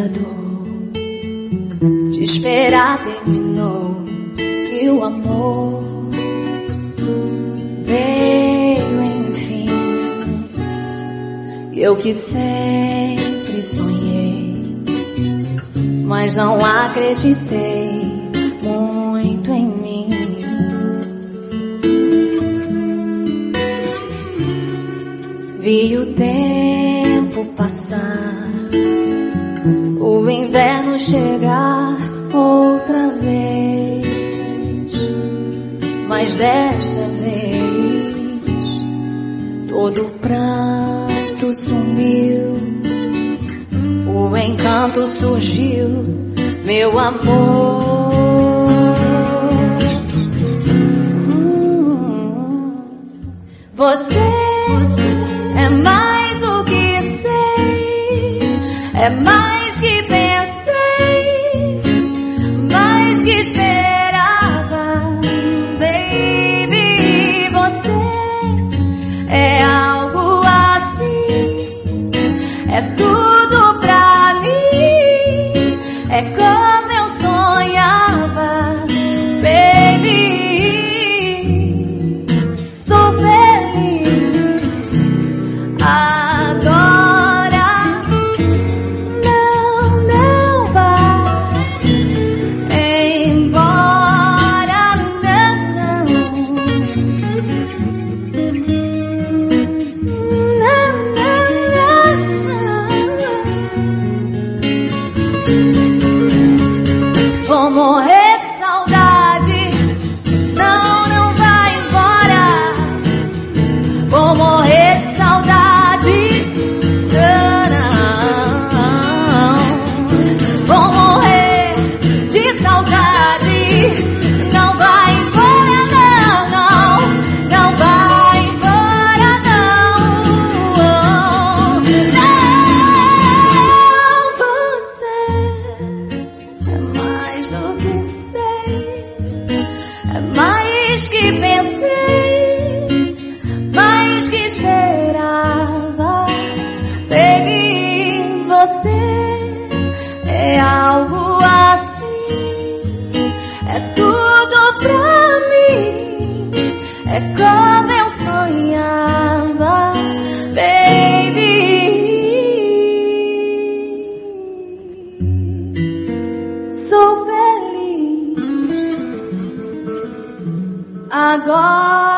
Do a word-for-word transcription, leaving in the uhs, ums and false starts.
dor de esperar terminou e o amor veio enfim. Eu que sempre sonhei, mas não acreditei muito em mim. Vi o tempo passar, o inverno chegar outra vez, mas desta vez todo o pranto sumiu, o encanto surgiu, meu amor. Hum, você é mais do que sei, é mais que pensei, mais que esperava, baby. Você é algo assim, é tudo pra mim, é como eu sonhava, baby. Sou feliz agora. Não, não vá embora, não, não. Não, não, não, não. Vou morrer de saudade. Não, não vai embora. Vou morrer de saudade. Não. Vou morrer de saudade. Não vai embora, não, não. Não vai embora, não. Não, você é mais do que sei, é mais que pensei, mais que esperava, baby. Você é algo assim, é tudo pra mim, é como eu sonhava, baby. Sou feliz agora.